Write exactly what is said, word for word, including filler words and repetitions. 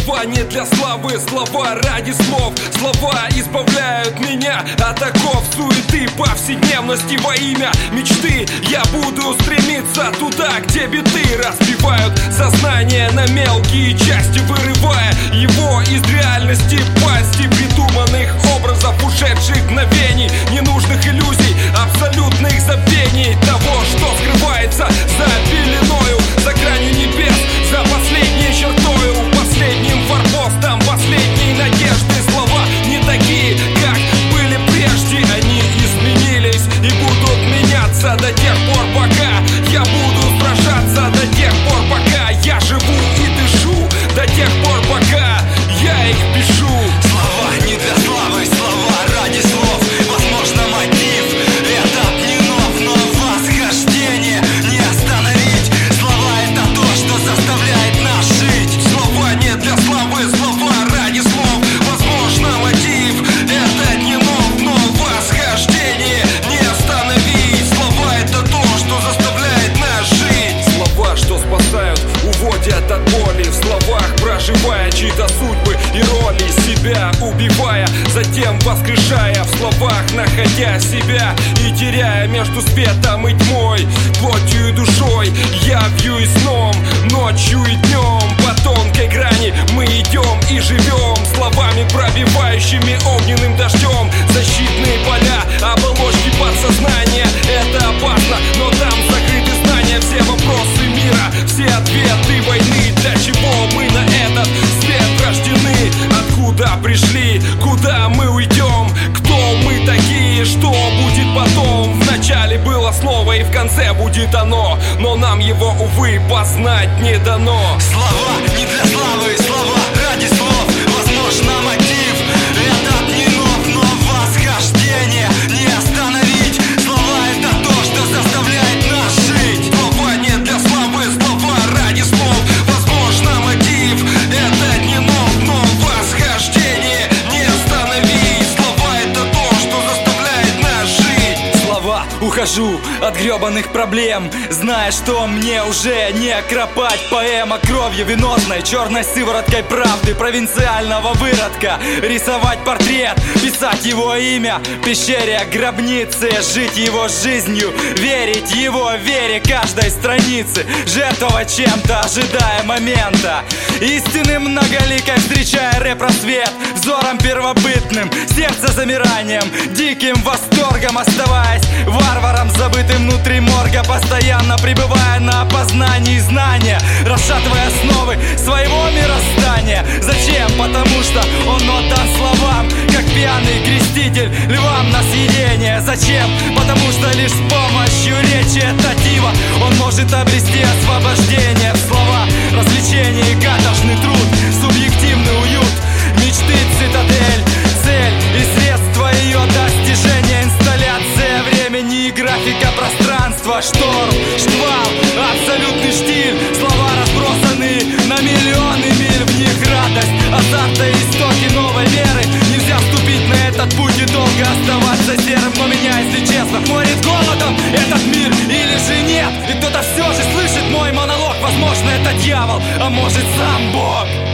Слова не для славы, слова ради слов. Слова избавляют меня от оков суеты повседневности. Во имя мечты я буду стремиться туда, где биты разбивают сознание на мелкие части, вырывая его из реальности пасти придуманных образов, ушедших мгновений, ненужных иллюзий, абсолютных забвений того, что скрывается за пеленою, за гранью небес, за последней чертою, последним форпостом последней надежды. Слова не такие, как были прежде, они изменились и будут меняться до тех пор, пока я буду сражаться, до тех пор, пока я живу и дышу, до тех пор, пока я их пишу. Слова не для славы, слова ради слов. Возможно, мотив этот не нов, но восхождение не остановить. Слова — это то, что заставляет нас жить. Слова не для славы, слова ради слов. Возможно, мотив этот не нов, но восхождение не остановить. Слова — это то, что заставляет нас жить. Слова, что спасают, уводят от боли. В словах проживая чьи-то судьбы и роли, себя убивая, затем воскрешая. В словах находя себя и теряя между светом и тьмой, плотью и душой, явью и сном, ночью и днем. По тонкой грани мы идем и живем, словами пробивающими огненным дождем. Защитные поля, оболочки подсознания. Это опасно, но там закрыты знания. Все вопросы мира, все ответы войны. Для чего мы на этот свет рождены? Откуда пришли, куда мы уйдем? Кто мы такие, что будет потом? Вначале было слово и в конце будет оно, но нам его, увы, познать не дано. Слова не для славы, слова ради слов. Возможно, мотив этот не нов, но восхождение не остановить. Слова — это то, что заставляет нас жить. Слова не для славы, слова ради слов. Возможно, мотив этот не нов, но восхождение не остановить. Слова — это то, что заставляет нас жить. Слова, ухожу от гребаных проблем, зная, что мне уже не кропать. Поэма кровью венозной, черной сывороткой правды провинциального выродка. Рисовать портрет, писать его имя в пещере гробницы, жить его жизнью, верить его вере каждой страницы, жертвовать чем-то, ожидая момента истины многоликой, встречая рэп-просвет взором первобытным, сердце замиранием, диким восторгом, оставаясь варваром, забытым внутри морга, постоянно пребывая на опознании знания, расшатывая основы своего мироздания. Зачем? Потому что он отдан словам, как пьяный креститель львам на съедение. Зачем? Потому что лишь с помощью речи татива он может обрести освобождение. В слова развлечение и каторжный труд, субъективный уют, мечты цитадель, цель и средства ее достижения, инсталляция времени и графика пространства, шторм, шквал, абсолютный штиль. Слова разбросаны на миллионы миль, в них радость, азарта и истоки новой веры. Нельзя вступить на этот путь и долго оставаться серым, но меня, если честно, морит голодом этот мир или же нет. И кто-то все же слышит мой монолог. Возможно, это дьявол, а может сам Бог.